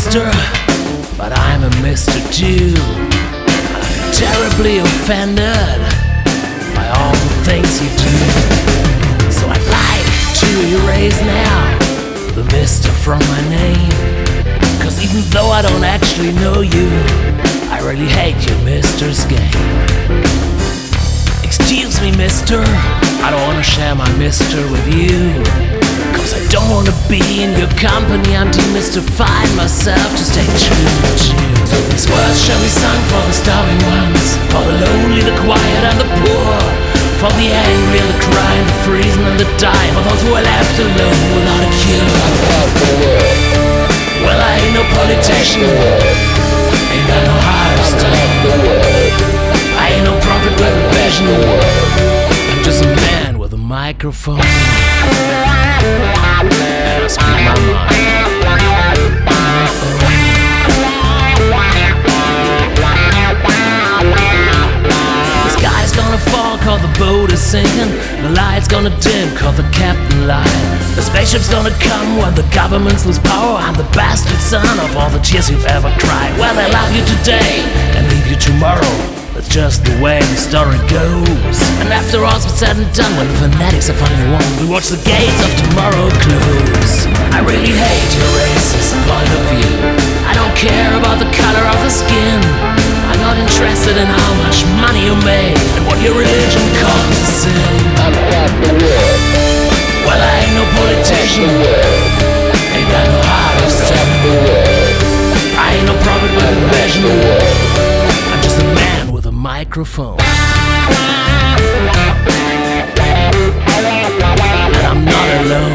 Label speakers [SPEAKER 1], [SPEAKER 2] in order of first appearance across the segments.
[SPEAKER 1] Mr., but I'm a Mr. too. I feel terribly offended by all the things you do. So I'd like to erase now the Mr. from my name. Cause even though I don't actually know you, I really hate your Mr.'s game. Excuse me, Mr., I don't wanna share my Mr. with you. Cause I don't wanna be in your company and demystify myself to stay true to you. So these words shall be sung for the starving ones, for the lonely, the quiet and the poor, for the angry and the crying, the freezing and the dying, for those who are left alone without a cure. Well, I ain't no politician, ain't got no heart of stone, I ain't no prophet with a vision, I'm just a man with a microphone, and I speak my mind. The sky's gonna fall cause the boat is sinking, the light's gonna dim cause the captain lied. The spaceship's gonna come when the governments lose power. I'm the bastard son of all the tears you've ever cried. Well, they love you today and leave you tomorrow. That's just the way the story goes. And after all's been said and done, when the fanatics are finally won, we watch the gates of tomorrow close. I really hate your racist point of view. I don't care about the color of the skin. I'm not interested in how much money you make and what your religion calls a sin. Well, I ain't no politician, ain't got no heart of stone, I ain't no prophet with a vision, I'm just a man with a microphone, and I'm not alone.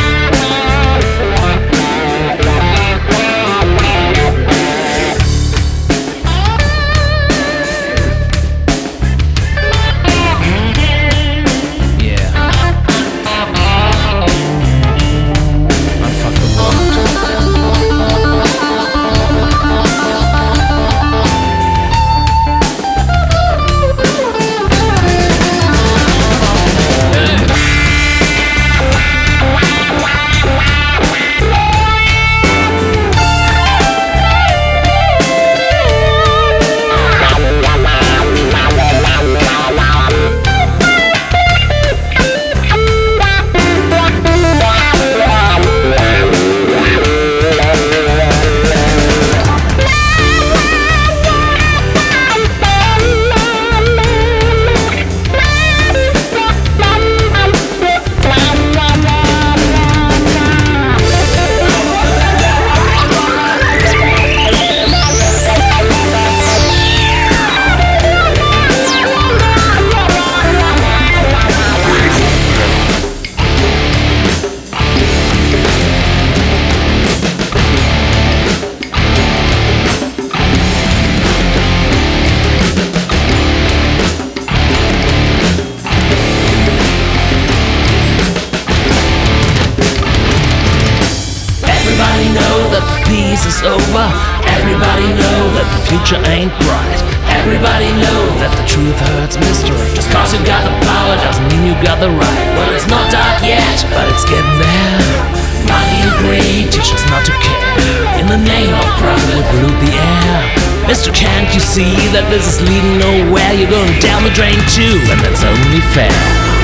[SPEAKER 1] Peace is over. Everybody know that the future ain't bright. Everybody know that the truth hurts, Mr. Just cause you got the power doesn't mean you got the right. Well, it's not dark yet, but it's getting there. Money and greed teach us not to care. In the name of profit we pollute the air. Mister, can't you see that this is leading nowhere? You're going down the drain too, and that's only fair.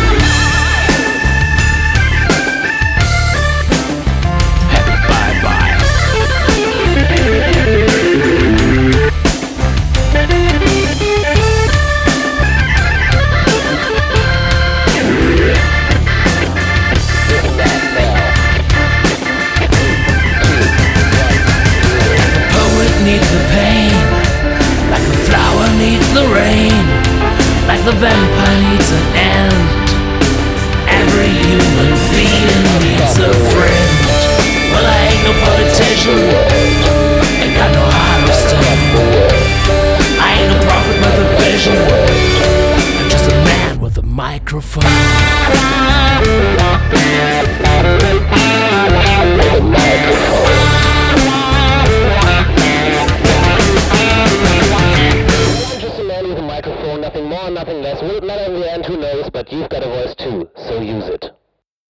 [SPEAKER 1] Like the vampire needs an end, every human being needs a friend. Well, I ain't no politician, ain't got no heart of stone, I ain't no prophet with a vision, I'm just a man with a microphone.
[SPEAKER 2] Nothing more, nothing less. Will it matter in the end? Who knows? But you've got a voice too, so use it.